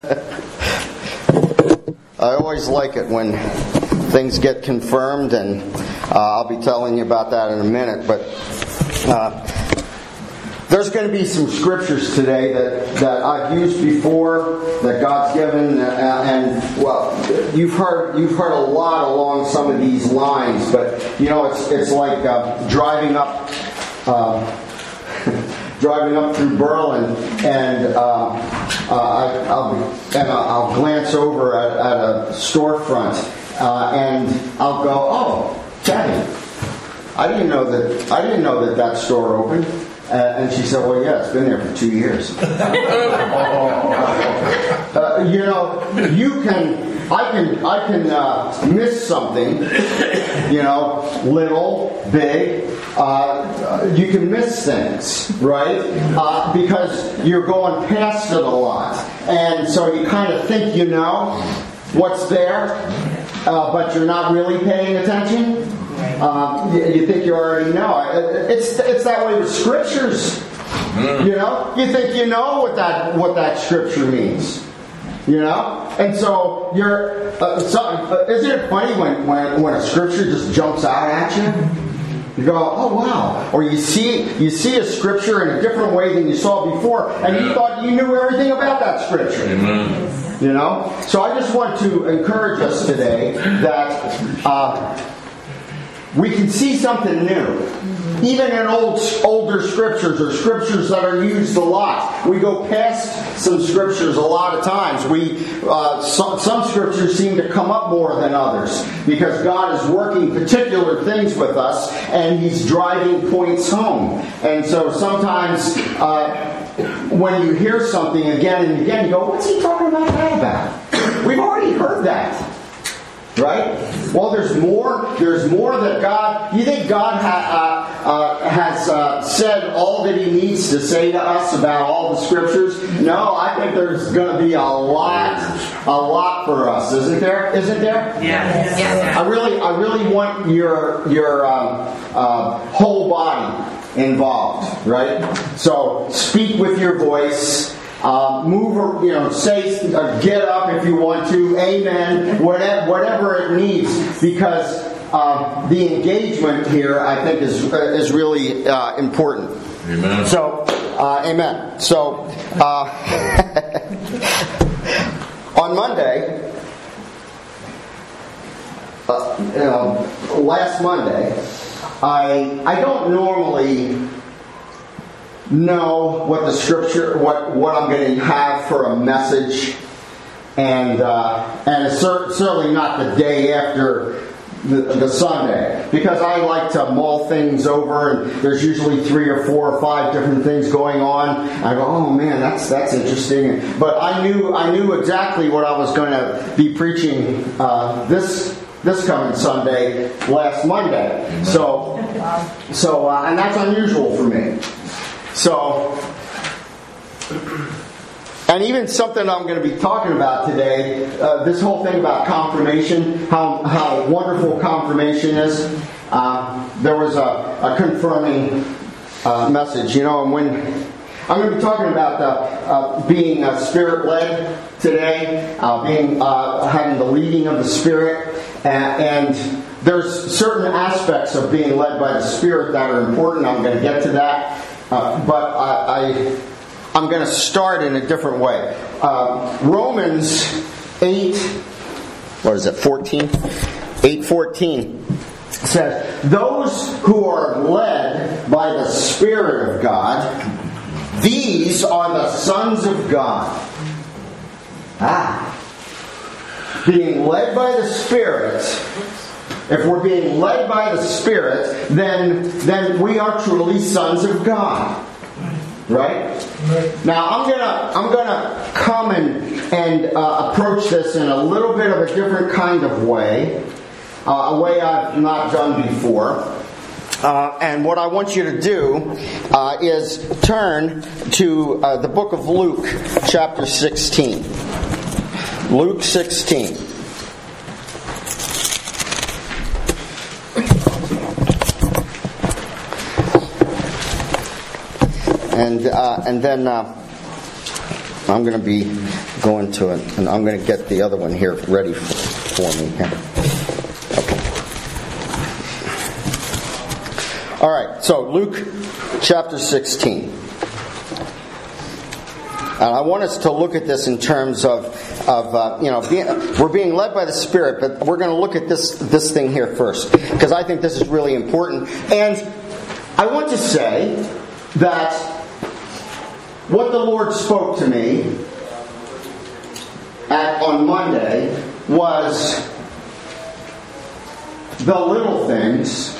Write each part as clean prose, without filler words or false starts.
I always like it when things get confirmed, and I'll be telling you about that in a minute. But there's going to be some scriptures today that I've used before, that God's given, and well, you've heard a lot along some of these lines. But you know, it's like driving up through Berlin, and I'll glance over at a storefront, and I'll go, "Oh, Daddy, I didn't know that store opened." And she said, "Well, yeah, it's been there for 2 years." I can miss something, little, big. You can miss things, right? Because you're going past it a lot. And so you kind of think you know what's there, but you're not really paying attention. You think you already know. It's that way with scriptures. You think you know what that scripture means. And so you're. Isn't it funny when a scripture just jumps out at you? You go, "Oh wow!" Or you see a scripture in a different way than you saw before, and you thought you knew everything about that scripture. Amen. So I just want to encourage us today that we can see something new. Even in older scriptures, or scriptures that are used a lot, we go past some scriptures a lot of times. Some scriptures seem to come up more than others because God is working particular things with us, and He's driving points home. And so sometimes when you hear something again and again, you go, "What's he talking about that about? We've already heard that." Right? Well, there's more that God. You think God has said all that He needs to say to us about all the scriptures? No, I think there's going to be a lot for us, isn't there? Yeah. I really want your whole body involved, right? So speak with your voice. Move, say, get up if you want to, amen, whatever it needs, because the engagement here, I think, is really important. Amen. So, amen. So, on Monday, last Monday, I don't normally know what the scripture, what I'm going to have for a message, and it's certainly not the day after the Sunday, because I like to mull things over, and there's usually 3 or 4 or 5 different things going on. I go, "Oh man, that's interesting." But I knew exactly what I was going to be preaching this coming Sunday, last Monday. So and that's unusual for me. So, and even something I'm going to be talking about today, this whole thing about confirmation, how wonderful confirmation is. There was a confirming message, and when I'm going to be talking about being Spirit-led today, having the leading of the Spirit, and there's certain aspects of being led by the Spirit that are important. I'm going to get to that. But I'm going to start in a different way. Romans 8:14 says, "Those who are led by the Spirit of God, these are the sons of God." Being led by the Spirit. If we're being led by the Spirit, then we are truly sons of God, right? Now I'm gonna come and approach this in a little bit of a different kind of way, a way I've not done before. And what I want you to do is turn to the book of Luke, chapter 16. Luke 16. And then I'm going to be going to it, and I'm going to get the other one here ready for me. Okay. All right, so Luke chapter 16. And I want us to look at this in terms of we're being led by the Spirit, but we're going to look at this thing here first, because I think this is really important. And I want to say that what the Lord spoke to me on Monday was the little things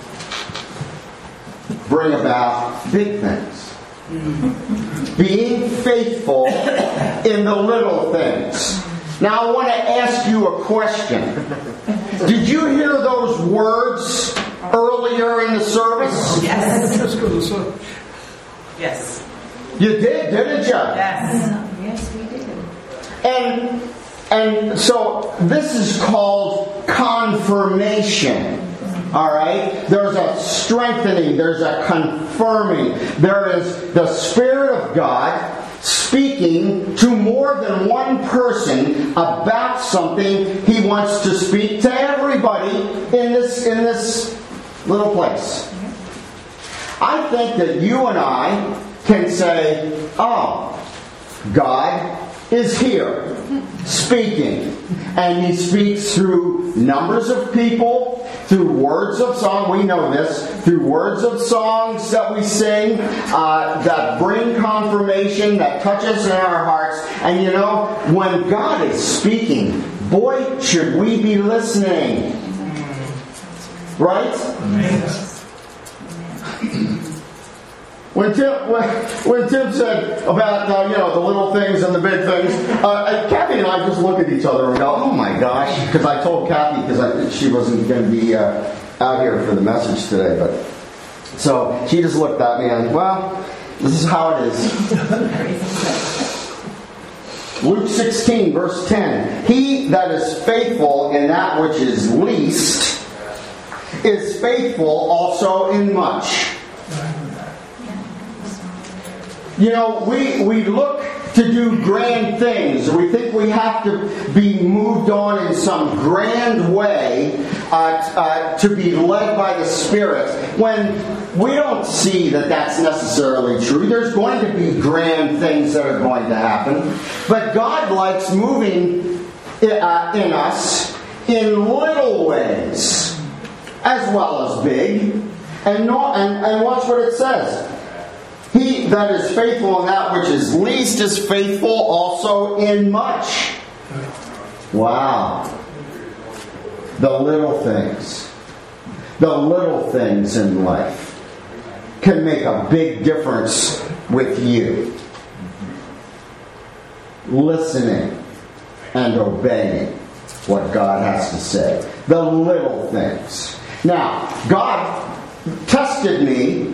bring about big things. Being faithful in the little things. Now I want to ask you a question. Did you hear those words earlier in the service? Yes. Yes. You did, didn't you? Yes. Yes, we did. And so this is called confirmation. Alright? There's a strengthening, there's a confirming. There is the Spirit of God speaking to more than one person about something He wants to speak to everybody in this little place. I think that you and I can say, oh, God is here speaking. And He speaks through numbers of people, through words of song, we know this, through words of songs that we sing, that bring confirmation, that touch us in our hearts. And you know, when God is speaking, boy, should we be listening. Right? When Tim said about the little things and the big things, Kathy and I just look at each other and go, "Oh my gosh!" Because I told Kathy because she wasn't going to be out here for the message today, but so she just looked at me and, well, this is how it is. Luke 16, verse 10: He that is faithful in that which is least is faithful also in much. You know, we look to do grand things. We think we have to be moved on in some grand way to be led by the Spirit, when we don't see that that's necessarily true. There's going to be grand things that are going to happen. But God likes moving in us in little ways as well as big. And watch what it says. He that is faithful in that which is least is faithful also in much. Wow. The little things. The little things in life can make a big difference with you. Listening and obeying what God has to say. The little things. Now, God tested me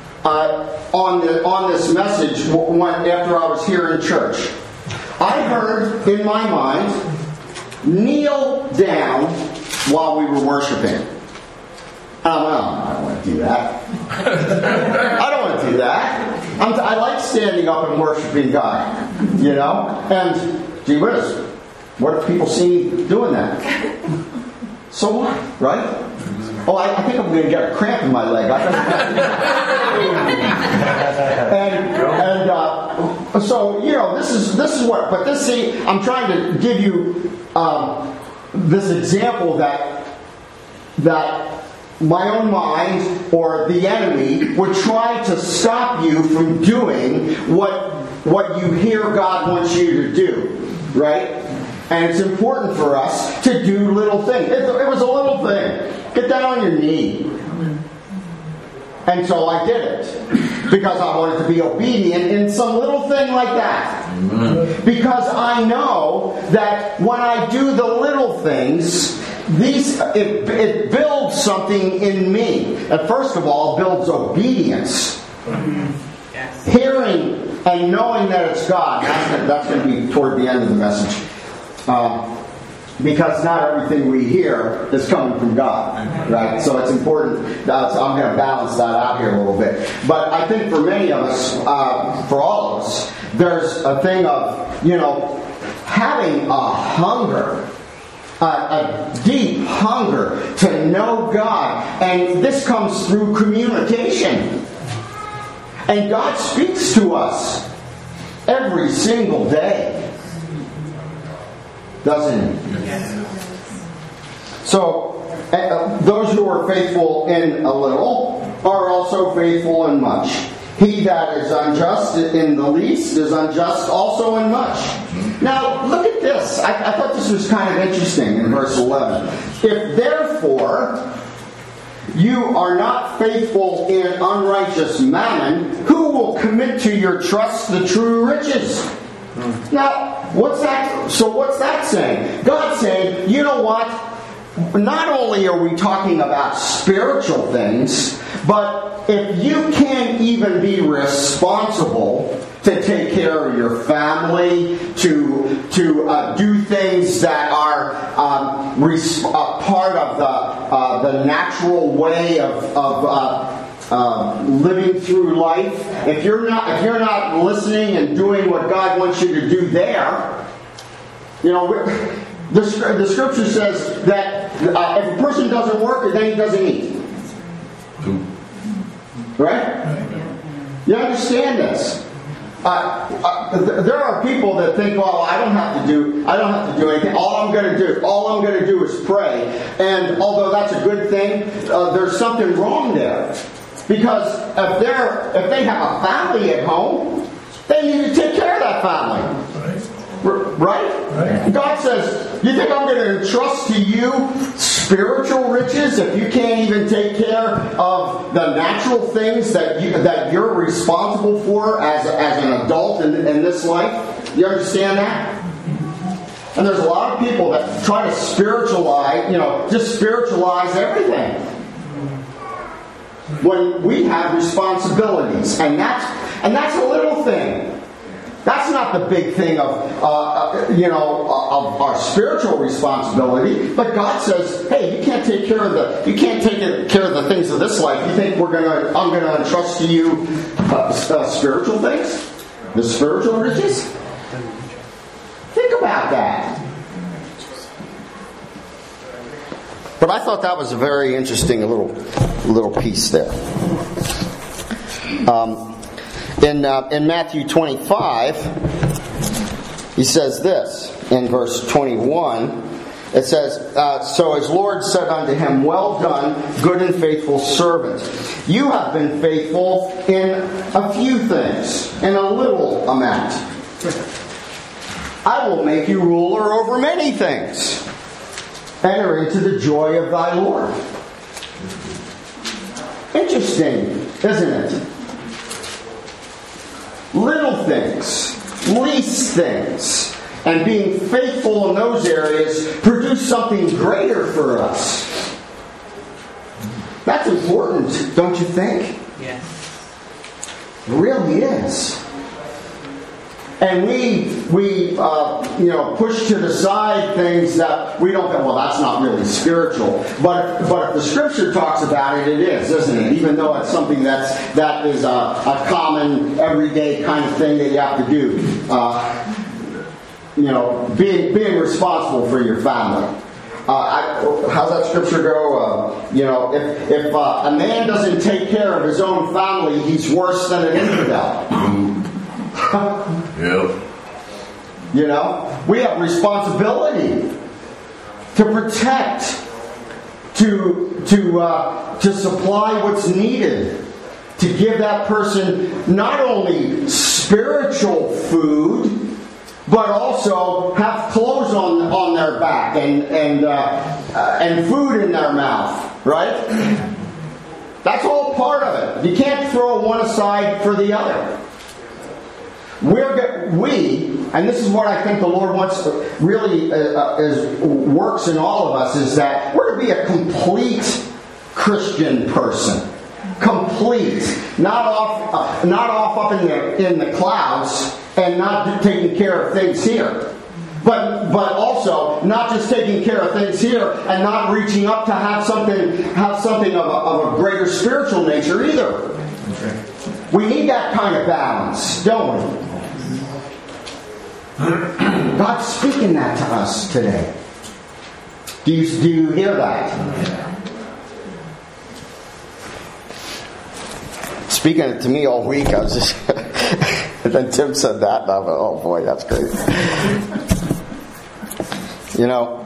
on this message after I was here in church. I heard in my mind, kneel down while we were worshiping. I don't want to do that. I don't want to do that. I like standing up and worshiping God, you know? And, gee whiz, what if people see me doing that? So what, right? Oh, I think I'm going to get a cramp in my leg. So, you know, this is what. But I'm trying to give you this example that my own mind or the enemy would try to stop you from doing what you hear God wants you to do, right? And it's important for us to do little things. It was a little thing. Get down on your knee. And so I did it. Because I wanted to be obedient in some little thing like that. Amen. Because I know that when I do the little things, it builds something in me. And first of all, it builds obedience. Yes. Hearing and knowing that it's God. That's going to be toward the end of the message. because not everything we hear is coming from God, right? So it's important. So I'm going to balance that out here a little bit. But I think for many of us, for all of us, there's a thing of, having a hunger, a deep hunger to know God. And this comes through communication. And God speaks to us every single day. Doesn't He? Yes. So, those who are faithful in a little are also faithful in much. He that is unjust in the least is unjust also in much. Now, look at this. I thought this was kind of interesting in verse 11. If therefore you are not faithful in unrighteous mammon, who will commit to your trust the true riches? Now, what's that? So what's that saying? God's saying, you know what? Not only are we talking about spiritual things, but if you can't even be responsible to take care of your family, to do things that are part of the natural way of living through life, if you're not listening and doing what God wants you to do there, the scripture says that if a person doesn't work, then he doesn't eat. Right? You understand this? There are people that think, well, I don't have to do anything. All I'm going to do is pray. And although that's a good thing, there's something wrong there. Because if they have a family at home, they need to take care of that family. Right? God says, you think I'm going to entrust to you spiritual riches if you can't even take care of the natural things that you're responsible for as an adult in this life? You understand that? And there's a lot of people that try to spiritualize, just spiritualize everything. When we have responsibilities, and that's a little thing. That's not the big thing of our spiritual responsibility. But God says, "Hey, you can't take care of the things of this life. You think I'm going to entrust to you spiritual things, the spiritual riches? Think about that." But I thought that was a very interesting little piece there. In Matthew 25, he says this in verse 21. It says, "So his Lord said unto him, Well done, good and faithful servant. You have been faithful in a few things, in a little amount. I will make you ruler over many things. Enter into the joy of thy Lord." Interesting, isn't it? Little things, least things, and being faithful in those areas produce something greater for us. That's important, don't you think? Yes. It really is. And we push to the side things that we don't think, well, that's not really spiritual. But if the Scripture talks about it, it is, isn't it? Even though it's something that is a common, everyday kind of thing that you have to do. Being responsible for your family. How's that Scripture go? If a man doesn't take care of his own family, he's worse than an infidel. Yep. We have responsibility to protect, to supply what's needed, to give that person not only spiritual food, but also have clothes on their back and food in their mouth, right? That's all part of it. You can't throw one aside for the other. And this is what I think the Lord wants to really works in all of us, is that we're to be a complete Christian person. Complete. Not off up in the clouds and not taking care of things here. But also also not just taking care of things here and not reaching up to have something of a greater spiritual nature either. We need that kind of balance, don't we? God's speaking that to us today. Do you hear that? Speaking it to me all week, I was just and then Tim said that, and I went, oh boy, that's great. You know,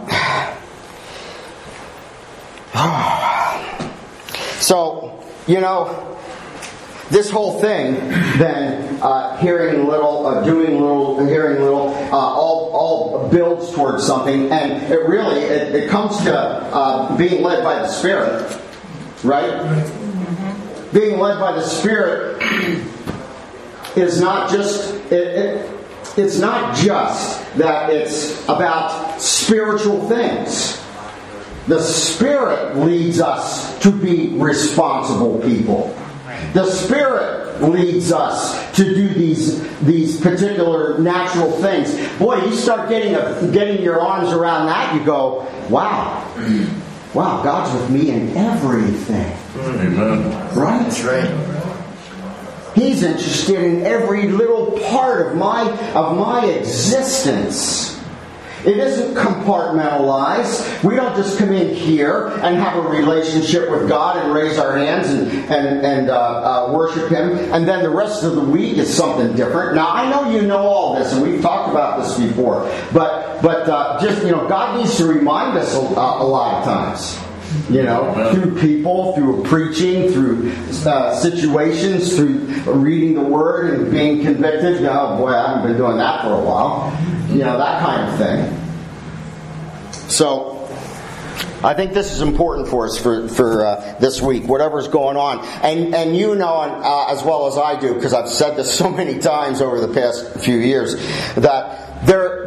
so, you know, this whole thing, then, hearing little, doing little, hearing little, all builds towards something, and it really, it comes to being led by the Spirit, right? Being led by the Spirit is not just, it's not just that it's about spiritual things. The Spirit leads us to be responsible people. The Spirit leads us to do these particular natural things. Boy, you start getting your arms around that, you go, wow, God's with me in everything. Amen. Right? That's right. He's interested in every little part of my existence. It isn't compartmentalized. We don't just come in here and have a relationship with God and raise our hands and worship Him, and then the rest of the week is something different. Now, I know you know all this, and we've talked about this before, but just, you know, God needs to remind us a lot of times. You know, through people, through preaching, through situations, through reading the Word and being convicted. Oh boy, I haven't been doing that for a while. You know, that kind of thing. So, I think this is important for us for this week, whatever's going on. And you know, as well as I do, because I've said this so many times over the past few years, that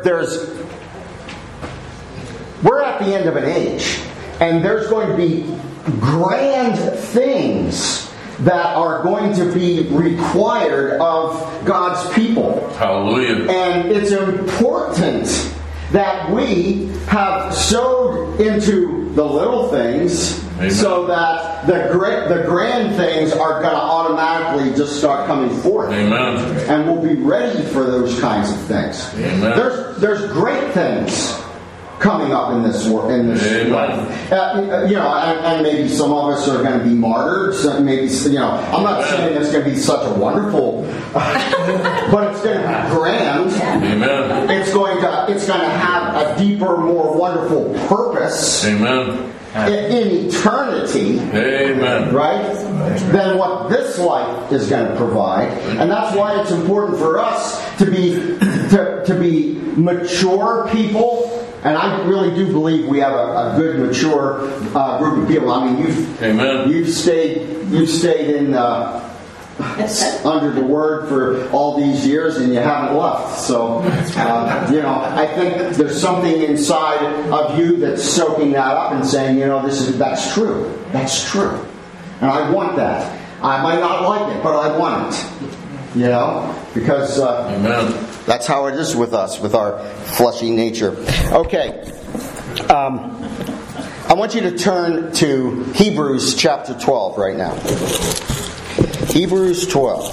we're at the end of an age. And there's going to be grand things that are going to be required of God's people. Hallelujah. And it's important that we have sowed into the little things. Amen. So that the grand things are going to automatically just start coming forth. Amen. And we'll be ready for those kinds of things. Amen. There's great things coming up in this life. You know, and maybe some of us are going to be martyred. So maybe, you know, I'm not saying it's going to be such a wonderful, but it's going to be grand. Amen. It's going to have a deeper, more wonderful purpose. Amen. In eternity. Amen. Right? Than what this life is going to provide. And that's why it's important for us to be mature people. And I really do believe we have a good, mature group of people. I mean, you've stayed in under the Word for all these years, and you haven't left. So, you know, I think there's something inside of you that's soaking that up and saying, you know, that's true. That's true, and I want that. I might not like it, but I want it. You know, because that's how it is with us, with our fleshy nature. Okay. I want you to turn to Hebrews chapter 12 right now. Hebrews 12.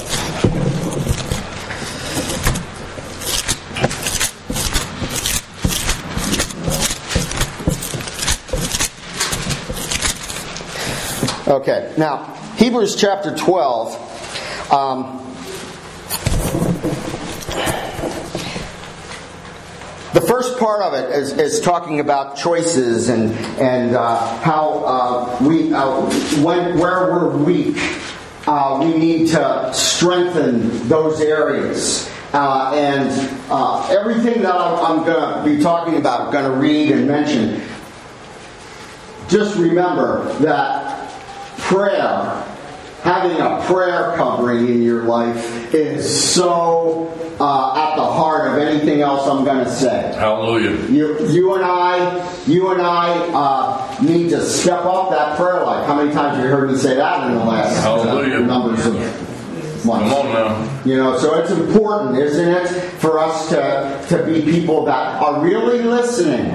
Okay. Now, Hebrews chapter 12. The first part of it is talking about choices and how where we're weak, we need to strengthen those areas. And everything that I'm going to be talking about, going to read and mention, just remember that prayer, having a prayer covering in your life, is so at the heart of anything else I'm going to say. Hallelujah. You and I need to step up that prayer life. How many times have you heard me say that in the last numbers of once. Come on now. You know, so it's important, isn't it, for us to be people that are really listening.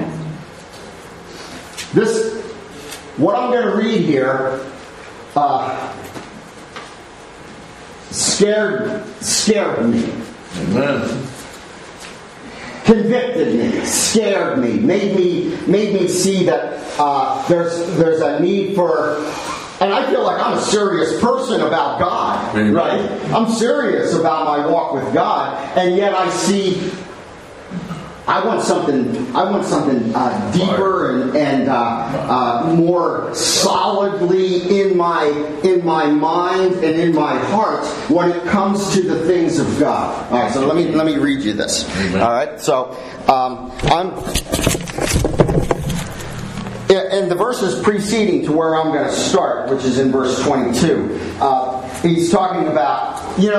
What I'm going to read here, scared me. Amen. Convicted me, scared me, made me see that there's a need for. And I feel like I'm a serious person about God, Amen. right? I'm serious about my walk with God, and yet I see. I want something deeper and more solidly in my mind and in my heart when it comes to the things of God. All right, so let me read you this. Amen. All right, so I'm in the verses preceding to where I'm going to start, which is in verse 22. He's talking about,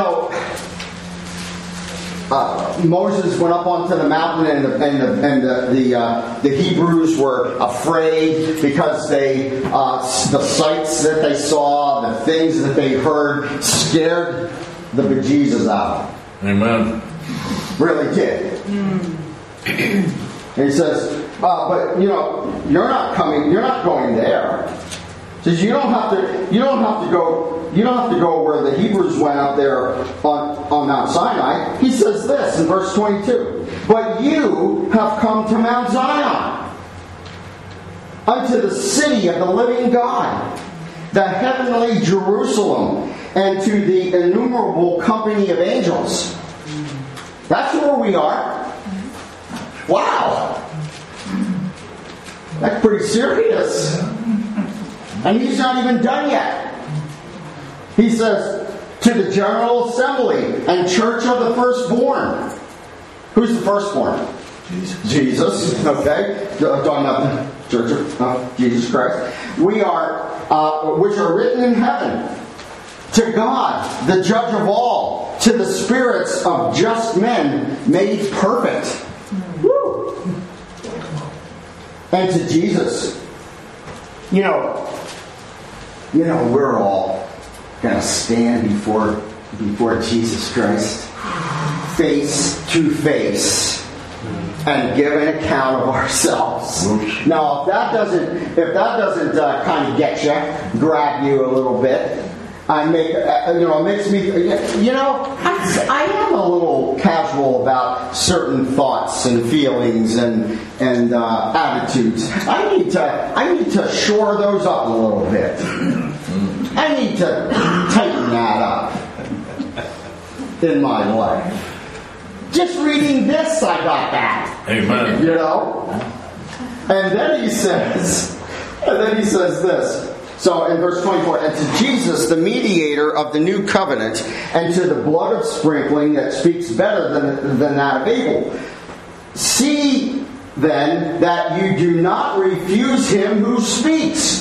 Moses went up onto the mountain, and the Hebrews were afraid because the sights that they saw, the things that they heard, scared the bejesus out. Amen. Really did. And he says, but you're not going there. He says you don't have to go where the Hebrews went up there on Mount Sinai. He says this in verse 22. But you have come to Mount Zion, unto the city of the living God, the heavenly Jerusalem, and to the innumerable company of angels. That's where we are. Wow. That's pretty serious. And he's not even done yet. He says, to the general assembly and church of the firstborn. Who's the firstborn? Jesus. Okay. Talking about the church of Jesus Christ. We are, which are written in heaven. To God, the judge of all. To the spirits of just men made perfect. Woo. And to Jesus. We're all going to stand before Jesus Christ, face to face, and give an account of ourselves. Now, if that doesn't kind of get you, grab you a little bit, it makes me, I am a little casual about certain thoughts and feelings and attitudes. I need to shore those up a little bit. I need to tighten that up in my life. Just reading this, I got that. Amen. And then he says this. So in verse 24, and to Jesus, the mediator of the new covenant, and to the blood of sprinkling that speaks better than that of Abel. See then that you do not refuse him who speaks.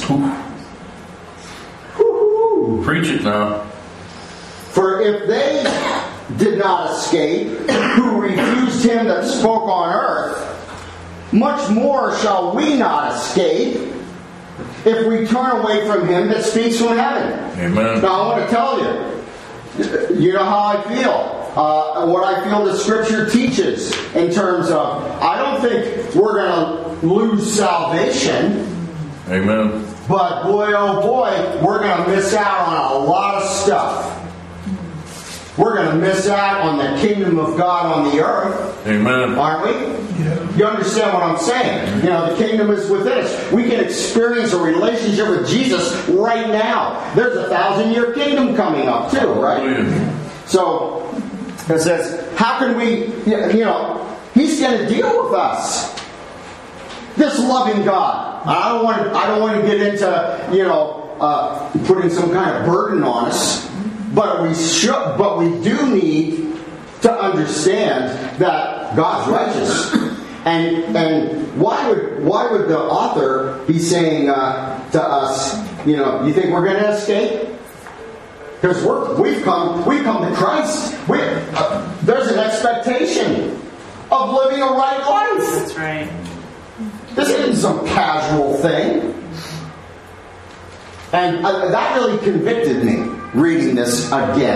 Preach it now. For if they did not escape, who refused him that spoke on earth, much more shall we not escape if we turn away from him that speaks from heaven. Amen. Now I want to tell you know how I feel. What I feel the Scripture teaches in terms of, I don't think we're going to lose salvation. Amen. But boy, oh boy, we're going to miss out on a lot of stuff. We're going to miss out on the kingdom of God on the earth. Amen. Aren't we? Yeah. You understand what I'm saying? The kingdom is within us. We can experience a relationship with Jesus right now. There's a 1,000-year kingdom coming up too, right? Hallelujah. So, it says, how can we, he's going to deal with us. This loving God. I don't want to get into, putting some kind of burden on us. But we do need to understand that God's righteous. And why would the author be saying to us, you think we're going to escape? Because we've come to Christ. There's an expectation of living a right life. That's right. This isn't some casual thing. And that really convicted me reading this again.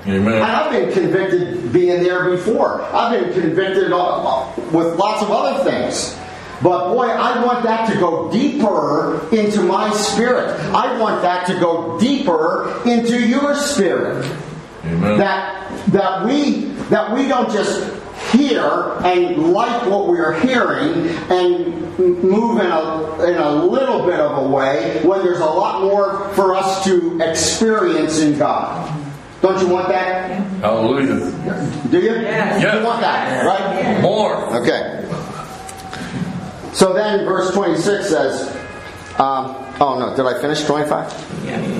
Amen. And I've been convicted being there before. I've been convicted with lots of other things. But boy, I want that to go deeper into my spirit. I want that to go deeper into your spirit. Amen. That we don't just hear and like what we are hearing and move in a little bit of a way when there's a lot more for us to experience in God. Don't you want that? Hallelujah. Do you? Yeah. You want that, right? More. Okay. So then verse 26 says, oh no, did I finish 25?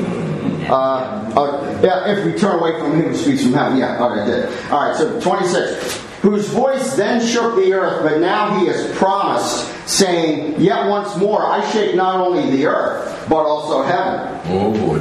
Yeah, if we turn away from him who speaks from heaven. Yeah, okay, I did. Alright, so 26. Whose voice then shook the earth, but now he has promised, saying, yet once more I shake not only the earth, but also heaven. Oh boy.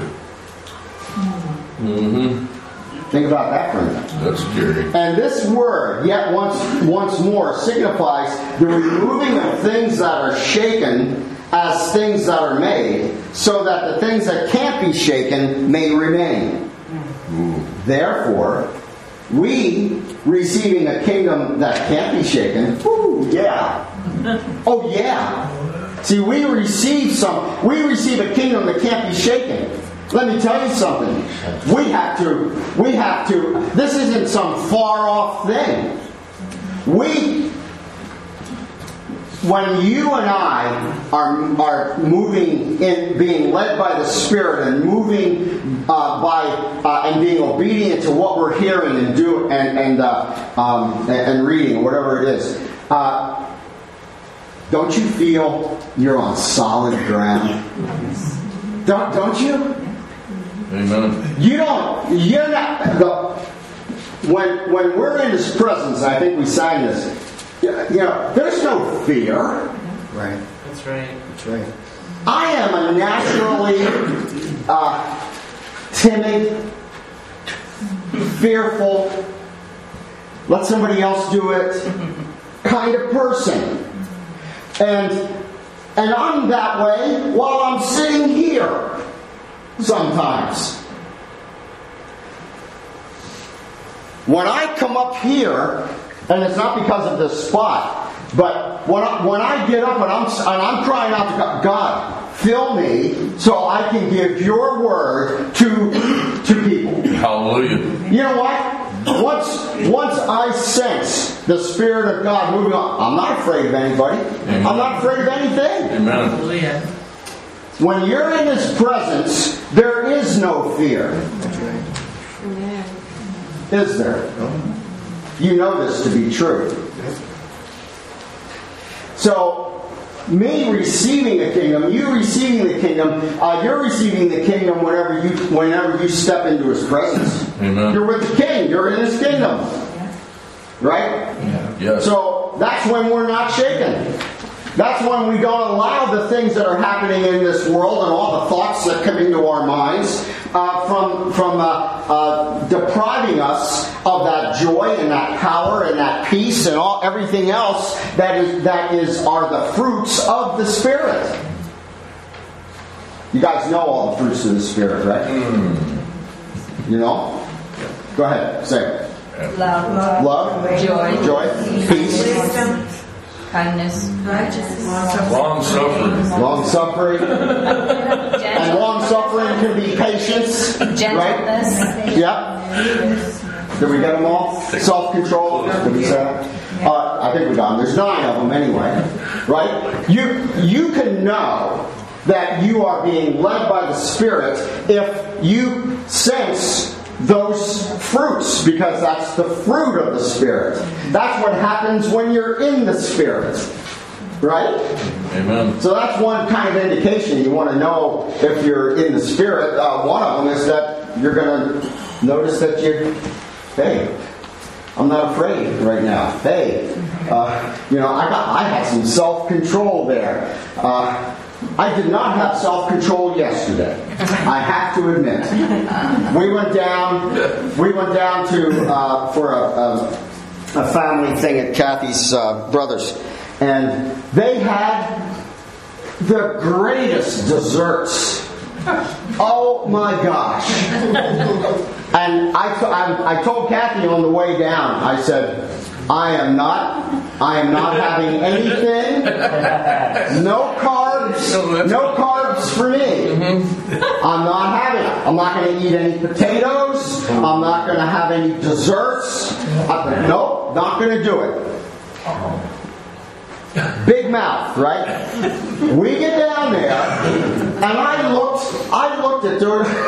Think about that for a minute. That's scary. And this word, yet once more, signifies the removing of things that are shaken as things that are made, so that the things that can't be shaken may remain. Therefore, we, receiving a kingdom that can't be shaken, oh yeah. See, we receive a kingdom that can't be shaken. Let me tell you something. We have to, this isn't some far off thing. When you and I are moving in, being led by the Spirit and moving and being obedient to what we're hearing and do and reading, whatever it is, don't you feel you're on solid ground? Don't you? Amen. You're not. When we're in His presence, I think we sang this. There's no fear. Right. That's right. That's right. I am a naturally timid, fearful, let somebody else do it kind of person. And I'm that way while I'm sitting here sometimes. When I come up here, and it's not because of this spot, but when I get up and I'm crying out to God, God, fill me so I can give your word to people. Hallelujah. You know what? Once I sense the Spirit of God moving on, I'm not afraid of anybody. Amen. I'm not afraid of anything. Amen. Hallelujah. When you're in His presence, there is no fear. Is there? You know this to be true. So, me receiving the kingdom, you receiving the kingdom, you're receiving the kingdom whenever you step into His presence. Amen. You're with the King. You're in His kingdom. Right? Yes. So, that's when we're not shaken. That's when we don't allow the things that are happening in this world and all the thoughts that come into our minds from depriving us of that joy and that power and that peace and everything else that are the fruits of the Spirit. You guys know all the fruits of the Spirit, right? You know? Go ahead, say it. Love, joy, peace, wisdom, kindness, righteousness, Long suffering. And long suffering can be patience, gentleness. right? Yep. Did we get them all? Self-control. Did we say that? I think we got them. There's 9 of them anyway, right? You can know that you are being led by the Spirit if you sense those fruits, because that's the fruit of the Spirit. That's what happens when you're in the Spirit. Right? Amen. So that's one kind of indication you want to know if you're in the Spirit. One of them is that you're going to notice that hey, I'm not afraid right now. Hey, I had some self-control there. I did not have self-control yesterday. I have to admit. We went down to for a family thing at Kathy's brothers, and they had the greatest desserts. Oh my gosh! And I told Kathy on the way down, I said, I am not having anything, no carbs for me. I'm not having it. I'm not going to eat any potatoes. I'm not going to have any desserts. Nope, not going to do it. Big mouth, right? We get down there, and I looked at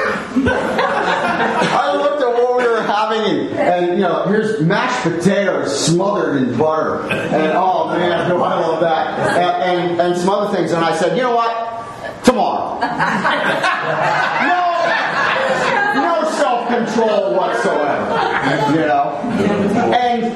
what we were having, and here's mashed potatoes smothered in butter, and oh man, do I love that, and some other things, and I said, you know what? Tomorrow. No self-control whatsoever. And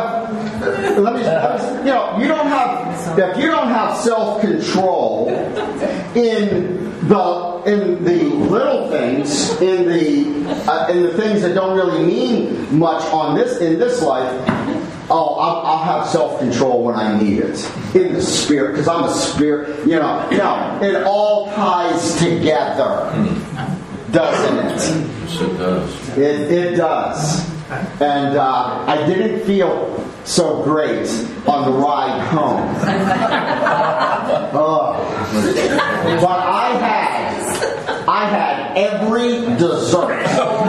if you don't have self-control in the little things, in the things that don't really mean much in this life, I'll have self-control when I need it in the spirit, because I'm a spirit. It all ties together, doesn't it? Yes, it does. It does. And I didn't feel so great on the ride home. But I had every dessert.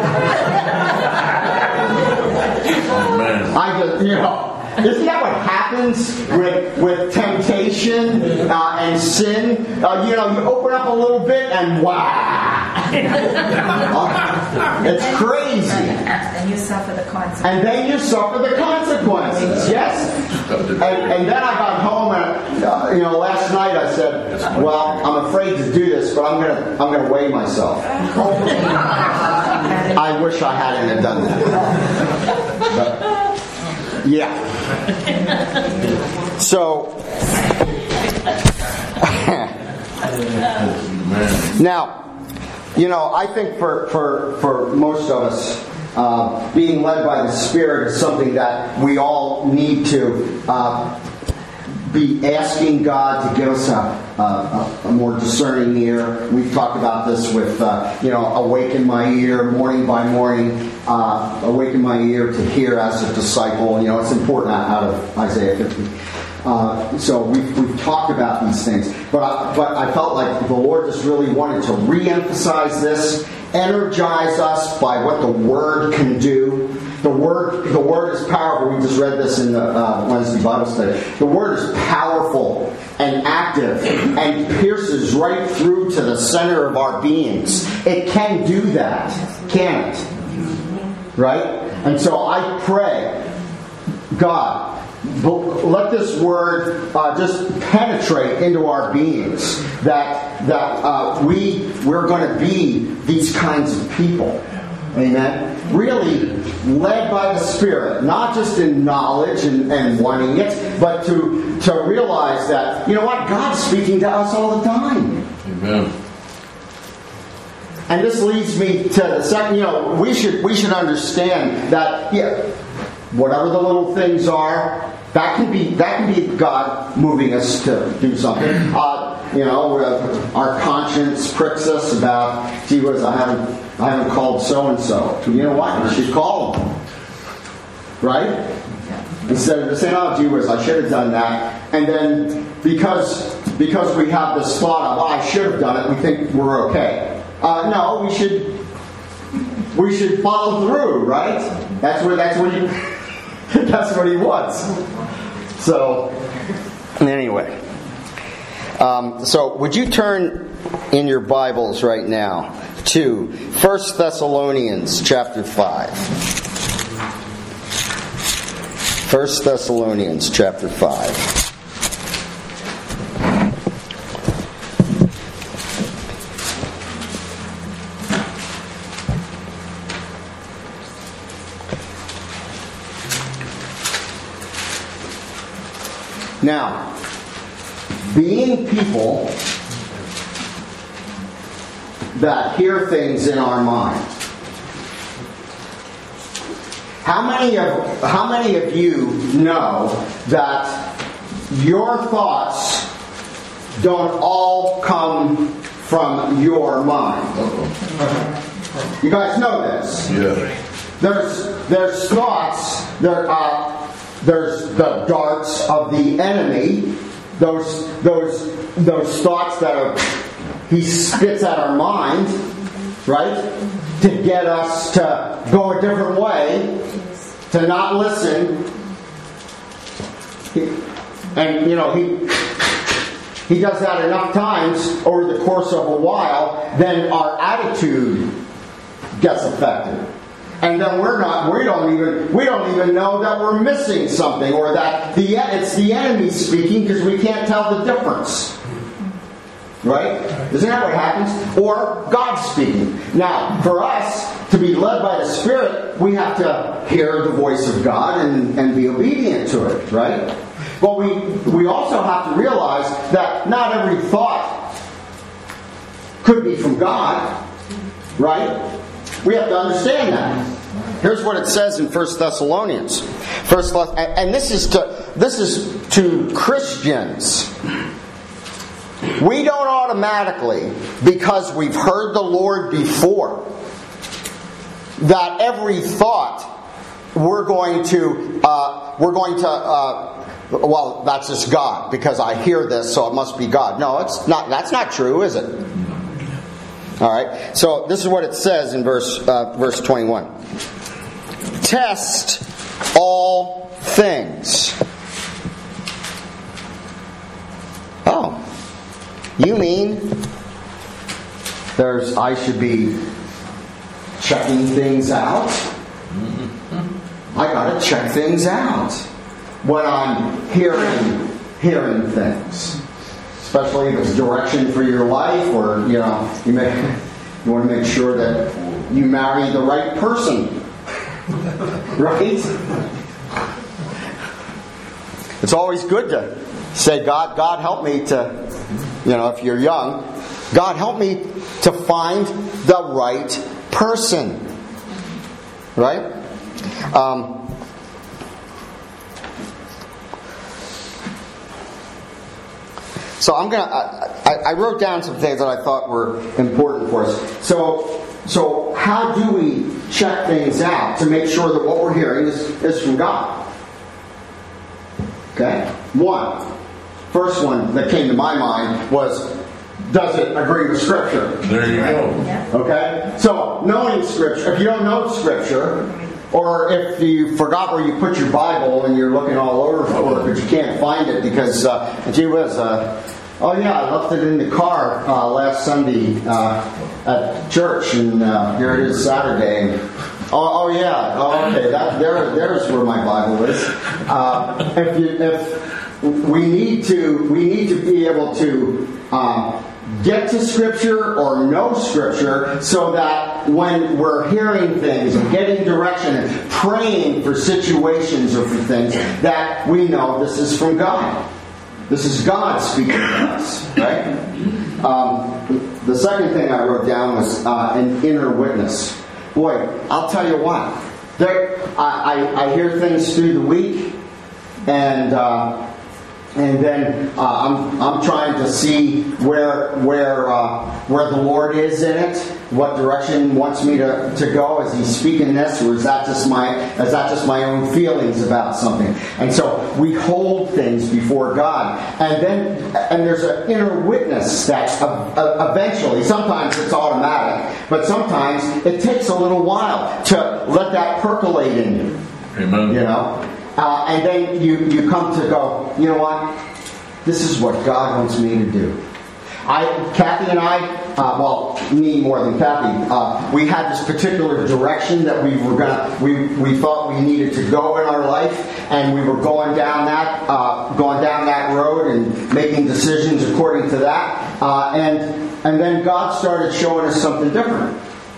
Isn't that what happens with temptation and sin? You open up a little bit and wow. It's crazy. And you suffer the consequences. And then you suffer the consequences. Yes. And then I got home and last night I said, well, I'm afraid to do this, but I'm gonna weigh myself. I wish I hadn't have done that. But, yeah. So now, I think for most of us, being led by the Spirit is something that we all need to be asking God to give us a more discerning ear. We've talked about this with, awaken my ear, morning by morning, awaken my ear to hear as a disciple. It's important out of Isaiah 50. So we've talked about these things, but I felt like the Lord just really wanted to re-emphasize this, energize us by what the Word can do. The Word is powerful. We just read this in the Wednesday Bible study. The Word is powerful and active and pierces right through to the center of our beings. It can do that, can't it? Right? And so I pray, God, let this Word just penetrate into our beings, that we're going to be these kinds of people. Amen. Really led by the Spirit, not just in knowledge and wanting it, but to realize that, God's speaking to us all the time. Amen. And this leads me to the second. We should understand that whatever the little things are, that can be God moving us to do something. Our conscience pricks us about, gee whiz, I haven't called so and so. You know what? You should call them, right? Instead of just saying, oh, gee whiz, I should have done that, and then because we have this thought of, I should have done it, we think we're okay. No, we should follow through, right? That's what he wants. So, anyway. So, would you turn in your Bibles right now to 1 Thessalonians chapter 5. 1 Thessalonians chapter 5. Now, being people that hear things in our mind, how many of you know that your thoughts don't all come from your mind? You guys know this. Yeah. There's thoughts. There's the darts of the enemy. Those thoughts that he spits at our mind, right? To get us to go a different way, to not listen. And he does that enough times over the course of a while, then our attitude gets affected. And then we don't even know that we're missing something, or that it's the enemy speaking, because we can't tell the difference. Right? Isn't that what happens? Or God speaking. Now, for us to be led by the Spirit, we have to hear the voice of God and be obedient to it, right? But we also have to realize that not every thought could be from God, right? We have to understand that. Here's what it says in 1 Thessalonians. And this is to Christians. We don't automatically, because we've heard the Lord before, that every thought we're going to well, that's just God, because I hear this, so it must be God. No, it's not. That's not true, is it? All right. So this is what it says in verse 21. Test all things. Oh, you mean I should be checking things out? I gotta check things out when I'm hearing things, especially if it's direction for your life, or you want to make sure that you marry the right person, right? It's always good to say, God help me to, if you're young, God help me to find the right person, right? So I wrote down some things that I thought were important for us. So how do we check things out to make sure that what we're hearing is from God? Okay? First one that came to my mind was, does it agree with Scripture? There you go. Yeah. Okay? So, knowing Scripture, if you don't know Scripture, or if you forgot where you put your Bible and you're looking all over for it, but you can't find it because, gee whiz, I left it in the car last Sunday at church, and here it is Saturday. Okay, there's where my Bible is. If we need to be able to get to Scripture or know Scripture, so that when we're hearing things and getting direction and praying for situations or for things, that we know this is from God. This is God speaking to us, right? The second thing I wrote down was an inner witness. Boy, I'll tell you what. I hear things through the week, and then I'm trying to see where the Lord is in it, what direction He wants me to go. Is He speaking this, or is that just my own feelings about something? And so we hold things before God, and there's an inner witness that eventually, sometimes it's automatic, but sometimes it takes a little while to let that percolate in you. Amen. And then you come to go, you know what? This is what God wants me to do. Kathy and I, me more than Kathy, we had this particular direction that we thought we needed to go in our life, and we were going down that road and making decisions according to that. And then God started showing us something different.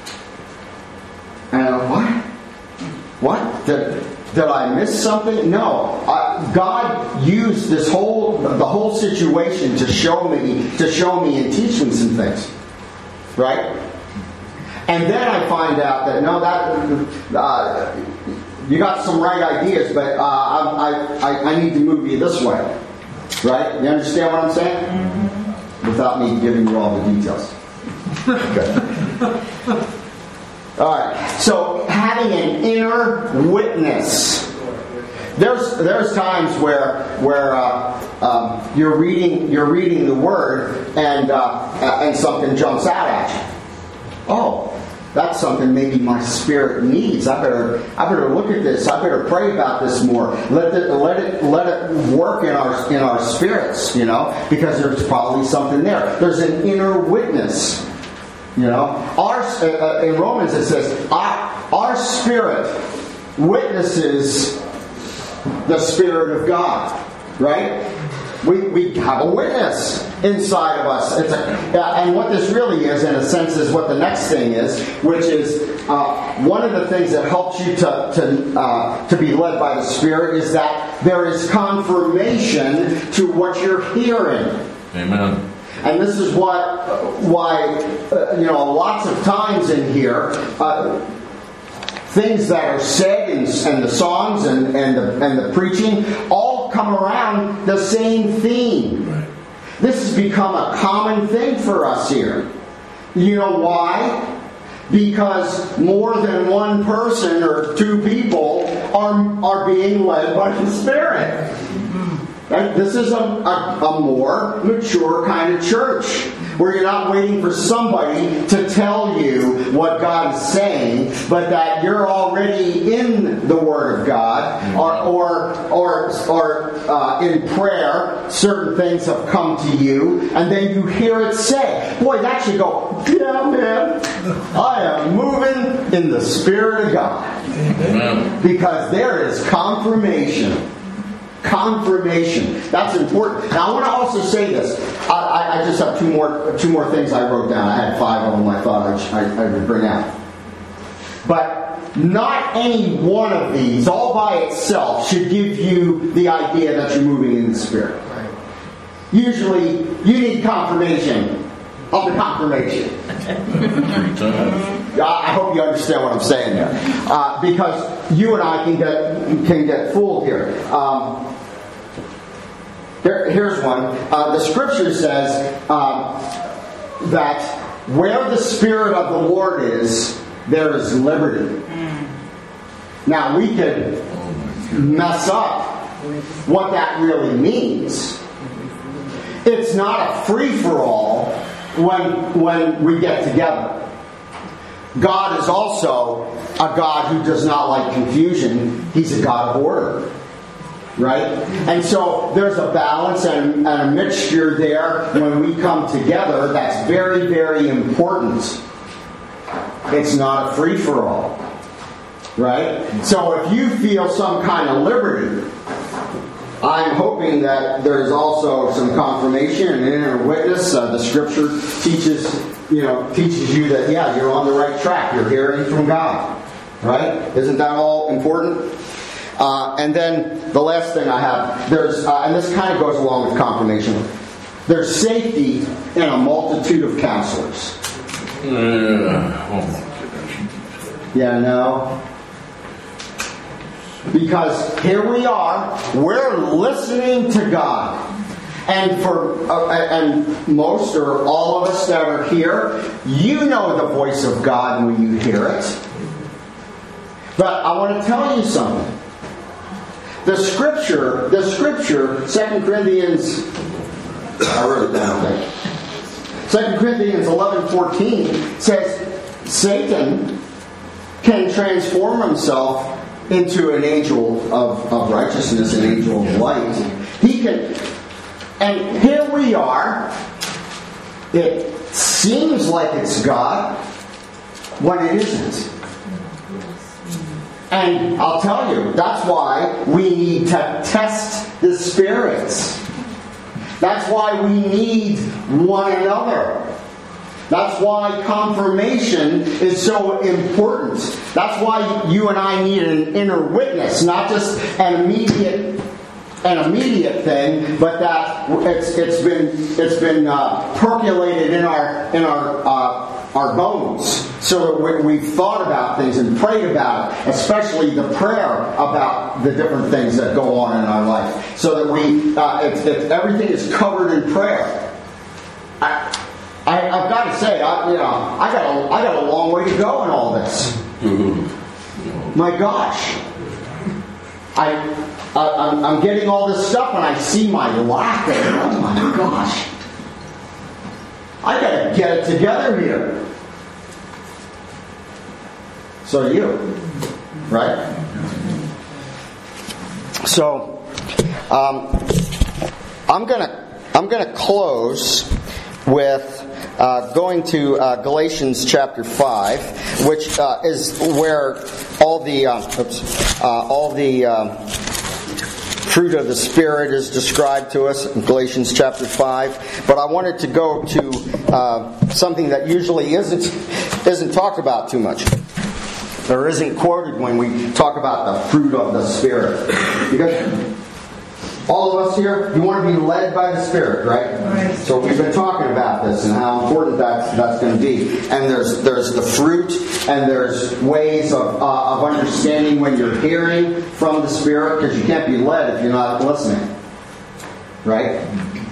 And I'm like, what? Did I miss something? No. God used the whole situation to show me and teach me some things, right? And then I find out that you got some right ideas, but I need to move you this way, right? You understand what I'm saying? Mm-hmm. Without me giving you all the details. Okay. All right. So having an inner witness. There's times where you're reading the Word and something jumps out at you. Oh, that's something maybe my spirit needs. I better look at this. I better pray about this more. Let it work in our spirits, because there's probably something there. There's an inner witness, in Romans it says our spirit witnesses the Spirit of God, right? We have a witness inside of us. And what this really is, in a sense, is what the next thing is, which is one of the things that helps you to be led by the Spirit is that there is confirmation to what you're hearing. Amen. And this is why lots of times in here, things that are said and the songs and the preaching all come around the same theme. Right. This has become a common thing for us here. You know why? Because more than one person or two people are being led by the Spirit. Right? This is a more mature kind of church, where you're not waiting for somebody to tell you what God is saying, but that you're already in the Word of God, or in prayer, certain things have come to you, and then you hear it say, boy, that should go, yeah, man, I am moving in the Spirit of God. Amen. Because there is confirmation. Confirmation. That's important. Now I want to also say this. I just have two more things I wrote down. I had 5 of them I thought I would bring out. But not any one of these, all by itself, should give you the idea that you're moving in the Spirit. Usually, you need confirmation of the confirmation. I hope you understand what I'm saying there, because you and I can get fooled here. Here's one. The Scripture says that where the Spirit of the Lord is, there is liberty. Now we could mess up what that really means. It's not a free-for-all when we get together. God is also a God who does not like confusion. He's a God of order. Right? And so there's a balance and a mixture there when we come together that's very, very important. It's not a free-for-all. Right? So if you feel some kind of liberty, I'm hoping that there's also some confirmation and inner witness. The Scripture teaches you that, yeah, you're on the right track. You're hearing from God. Right? Isn't that all important? And then the last thing I have, there's, and this kind of goes along with confirmation, there's safety in a multitude of counselors. Yeah, no. Because here we are, we're listening to God. And and most or all of us that are here, you know the voice of God when you hear it. But I want to tell you something. The Scripture, 2 Corinthians, I wrote it down there. 2 Corinthians 11:14 says Satan can transform himself into an angel of righteousness, an angel of light. He can, and here we are. It seems like it's God when it isn't. And I'll tell you, that's why we need to test the spirits. That's why we need one another. That's why confirmation is so important. That's why you and I need an inner witness, not just an immediate thing, but that it's been percolated in our bones, so that we've thought about things and prayed about it, especially the prayer about the different things that go on in our life, so that everything is covered in prayer. I've got to say, I got a long way to go in all this. My gosh, I'm getting all this stuff, and I see my lack of it. Oh my gosh, I got to get it together here. So do you, right? So, I'm gonna close with going to Galatians chapter 5, which is where all the fruit of the Spirit is described to us in Galatians chapter 5. But I wanted to go to something that usually isn't talked about too much, or isn't quoted when we talk about the fruit of the Spirit. Because all of us here, you want to be led by the Spirit, right? Right. So we've been talking about this and how important that's going to be. And there's the fruit, and there's ways of understanding when you're hearing from the Spirit, because you can't be led if you're not listening, right?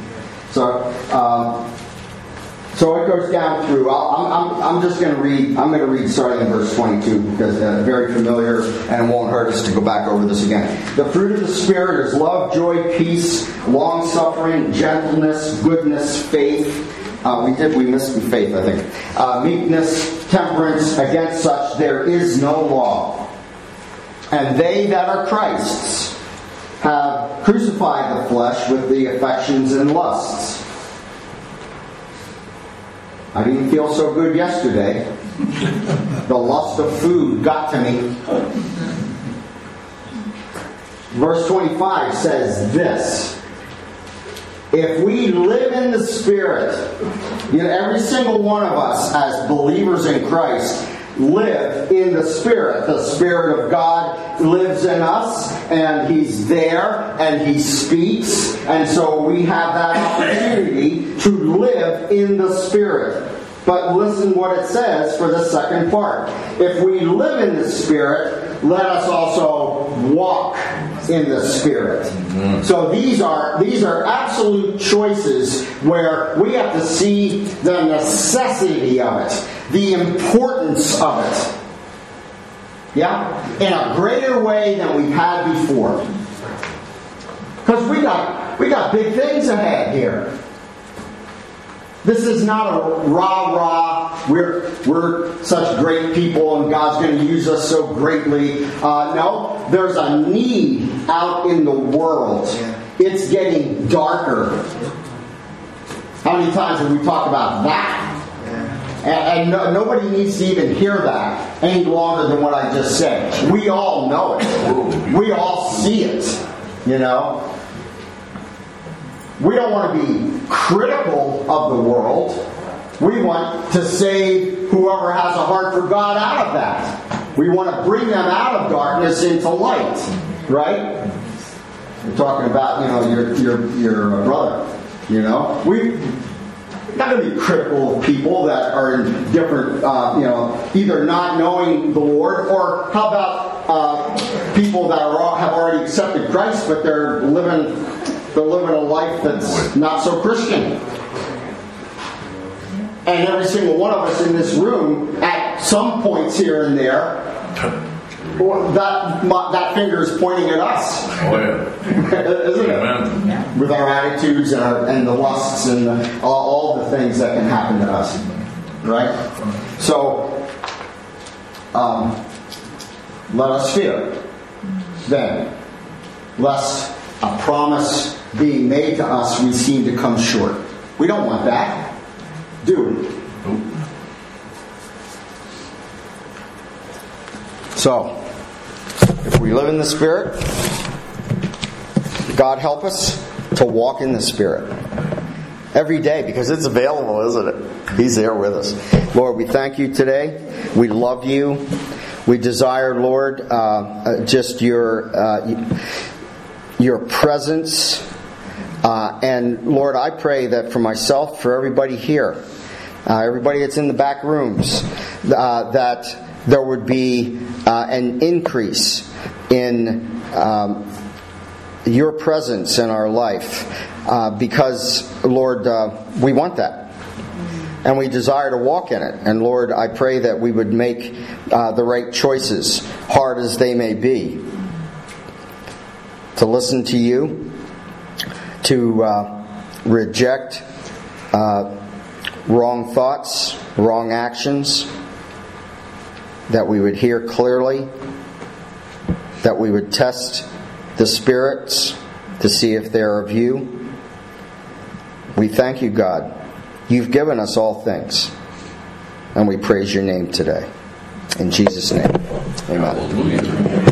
So it goes down through. I'm just going to read. I'm going to read starting in verse 22 because very familiar, and it won't hurt us to go back over this again. The fruit of the Spirit is love, joy, peace, long-suffering, gentleness, goodness, faith. We missed the faith, I think. Meekness, temperance. Against such there is no law. And they that are Christ's have crucified the flesh with the affections and lusts. I didn't feel so good yesterday. The lust of food got to me. Verse 25 says this: if we live in the Spirit, every single one of us as believers in Christ live in the Spirit. The Spirit of God lives in us, and He's there, and He speaks, and so we have that opportunity to live in the Spirit. But listen what it says for the second part. If we live in the Spirit, let us also walk in the Spirit. Mm-hmm. So these are absolute choices where we have to see the necessity of it, the importance of it. Yeah? In a greater way than we've had before. Because we got big things ahead here. This is not a rah-rah, we're such great people and God's going to use us so greatly. No, there's a need out in the world. It's getting darker. How many times have we talked about that? And nobody needs to even hear that any longer than what I just said. We all know it. We all see it. We don't want to be critical of the world. We want to save whoever has a heart for God out of that. We want to bring them out of darkness into light. Right? We're talking about, your brother. We're not going to be critical of people that are in different, either not knowing the Lord, or how about people that have already accepted Christ, but they're living a life that's not so Christian. And every single one of us in this room, at some points here and there, that finger is pointing at us. Oh, yeah. Isn't it? Amen. With our attitudes and the lusts and all the things that can happen to us. Right? So, let us fear then, lest a promise being made to us we seem to come short. We don't want that, do we? So, if we live in the Spirit, God help us to walk in the Spirit every day, because it's available, isn't it? He's there with us. Lord, we thank you today. We love you. We desire, Lord, just your presence. And Lord, I pray that for myself, for everybody here, everybody that's in the back rooms, that there would be an increase in your presence in our life, because Lord, we want that. and we desire to walk in it. And Lord, I pray that we would make the right choices, hard as they may be, to listen to you, to reject wrong thoughts, wrong actions, that we would hear clearly, that we would test the spirits to see if they're of you. We thank you, God. You've given us all things, and we praise your name today. In Jesus' name, amen. Hallelujah.